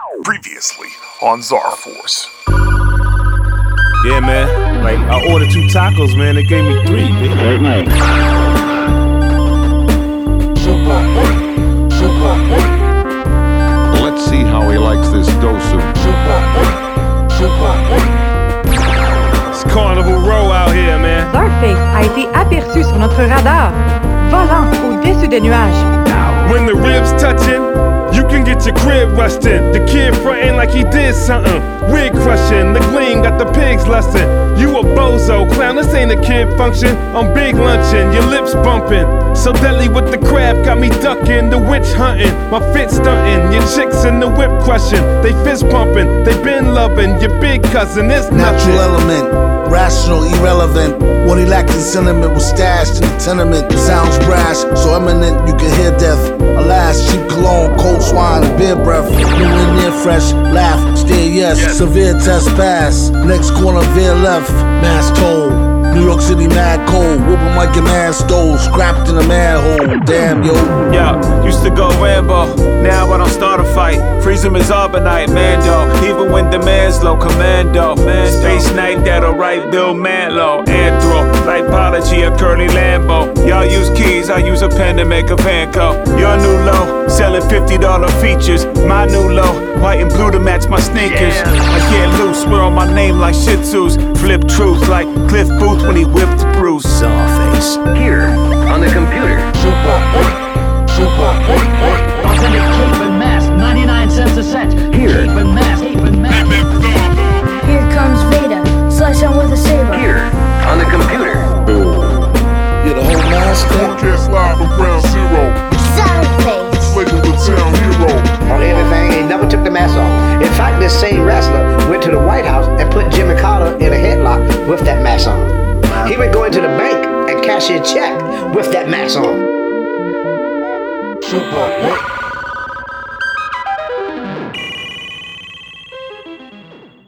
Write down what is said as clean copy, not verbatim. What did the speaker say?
Previously on Czar Force. Yeah, man. Like, I ordered 2 tacos, man. They gave me 3, baby. Let's see how he likes this dosu. It's Carnival Row out here, man. Czarface a été aperçu sur notre radar, volant au-dessus des nuages. When the ribs touching, you can get your crib rushed in. The kid frontin' like he did something. Wig crushing, the gleam got the pigs lustin'. You a bozo, clown, this ain't a kid function. I'm big lunchin', your lips bumpin'. So deadly with the crab, got me duckin'. The witch huntin', my fit stuntin'. Your chicks in the whip crushin', they fist pumpin'. They been lovin', your big cousin is nothing. Natural element, rational, irrelevant. What he lacked in sentiment was stashed in the tenement. Sounds brash, so eminent you can hear death. Alas, cheap cologne, cold swine, and beer breath. Nowhere near fresh, laugh, stare yes. Severe test pass, next corner veer left. Mass toll, New York City mad cold. Whooping like a man stole, scrapped in a manhole. Damn yo. Yeah, used to go Rambo, now I don't start a fight. Freeze him as Arbonite, Mando. Even when the man's low, Commando. Space Knight, that'll write Bill Mantlo. Anthro, Lipology, a curly Lambo. Y'all use keys, I use a pen to make a panko. Your new low, selling $50 features. My new low, white and blue to match my sneakers. I get loose, swear on my name like Shih Tzus. Flip truth like Cliff Booth when he whipped Bruce. Czarface. Here, on the computer. Authentic cape and mask, 99 cents a set. Here. Cape and mask, cape and mask. Here comes Veda, slice him with a saber. Here, on the computer. You're the whole master. Broadcast live from Ground Zero. Czarface. Flavor the town hero. On everything, he never took the mask off. In fact, this same wrestler went to the White House and put Jimmy Carter in a headlock with that mask on. He would go into the bank and cash a check with that mask on.